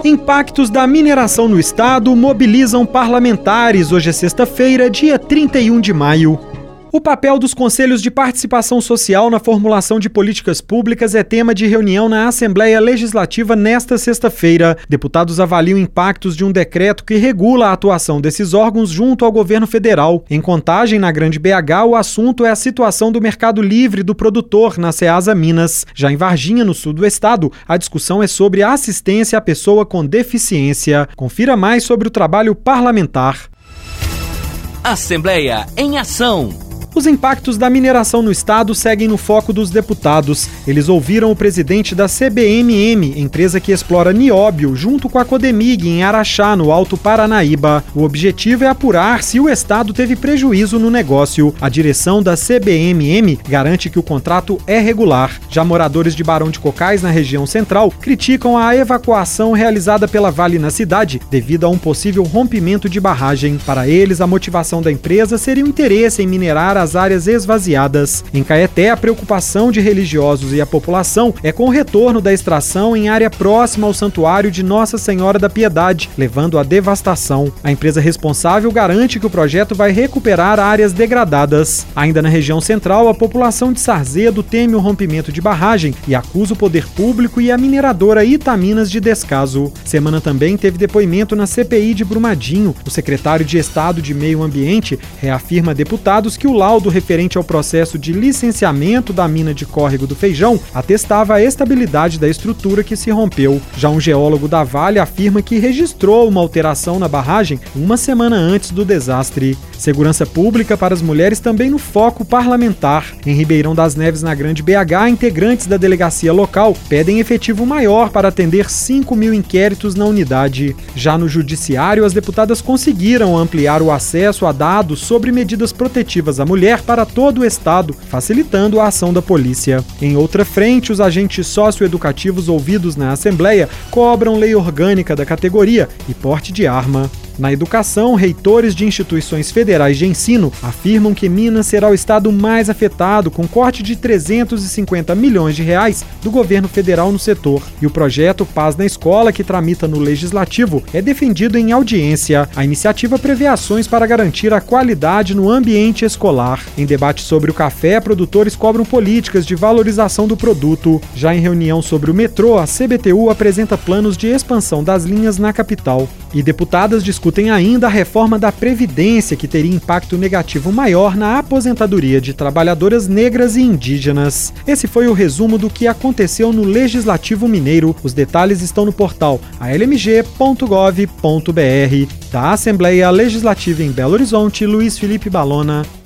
Impactos da mineração no estado mobilizam parlamentares. Hoje é sexta-feira, dia 31 de maio. O papel dos conselhos de participação social na formulação de políticas públicas é tema de reunião na Assembleia Legislativa nesta sexta-feira. Deputados avaliam impactos de um decreto que regula a atuação desses órgãos junto ao governo federal. Em Contagem, na Grande BH, o assunto é a situação do mercado livre do produtor na Ceasa Minas. Já em Varginha, no sul do estado, a discussão é sobre a assistência à pessoa com deficiência. Confira mais sobre o trabalho parlamentar. Assembleia em Ação. Os impactos da mineração no estado seguem no foco dos deputados. Eles ouviram o presidente da CBMM, empresa que explora nióbio, junto com a Codemig, em Araxá, no Alto Paranaíba. O objetivo é apurar se o estado teve prejuízo no negócio. A direção da CBMM garante que o contrato é regular. Já moradores de Barão de Cocais, na região central, criticam a evacuação realizada pela Vale na cidade devido a um possível rompimento de barragem. Para eles, a motivação da empresa seria o interesse em minerar as áreas esvaziadas. Em Caeté, a preocupação de religiosos e a população é com o retorno da extração em área próxima ao santuário de Nossa Senhora da Piedade, levando à devastação. A empresa responsável garante que o projeto vai recuperar áreas degradadas. Ainda na região central, a população de Sarzedo teme o rompimento de barragem e acusa o poder público e a mineradora Itaminas de descaso. Semana também teve depoimento na CPI de Brumadinho. O secretário de Estado de Meio Ambiente reafirma a deputados que o laudo referente ao processo de licenciamento da mina de Córrego do Feijão atestava a estabilidade da estrutura que se rompeu. Já um geólogo da Vale afirma que registrou uma alteração na barragem uma semana antes do desastre. Segurança pública para as mulheres também no foco parlamentar. Em Ribeirão das Neves, na Grande BH, integrantes da delegacia local pedem efetivo maior para atender 5.000 inquéritos na unidade. Já no Judiciário, as deputadas conseguiram ampliar o acesso a dados sobre medidas protetivas à mulher para todo o estado, facilitando a ação da polícia. Em outra frente, os agentes socioeducativos ouvidos na Assembleia cobram lei orgânica da categoria e porte de arma. Na educação, reitores de instituições federais de ensino afirmam que Minas será o estado mais afetado, com corte de 350 milhões de reais do governo federal no setor. E o projeto Paz na Escola, que tramita no Legislativo, é defendido em audiência. A iniciativa prevê ações para garantir a qualidade no ambiente escolar. Em debate sobre o café, produtores cobram políticas de valorização do produto. Já em reunião sobre o metrô, a CBTU apresenta planos de expansão das linhas na capital. E deputadas discutem ainda a reforma da Previdência, que teria impacto negativo maior na aposentadoria de trabalhadoras negras e indígenas. Esse foi o resumo do que aconteceu no Legislativo Mineiro. Os detalhes estão no portal almg.gov.br. Da Assembleia Legislativa em Belo Horizonte, Luiz Felipe Balona.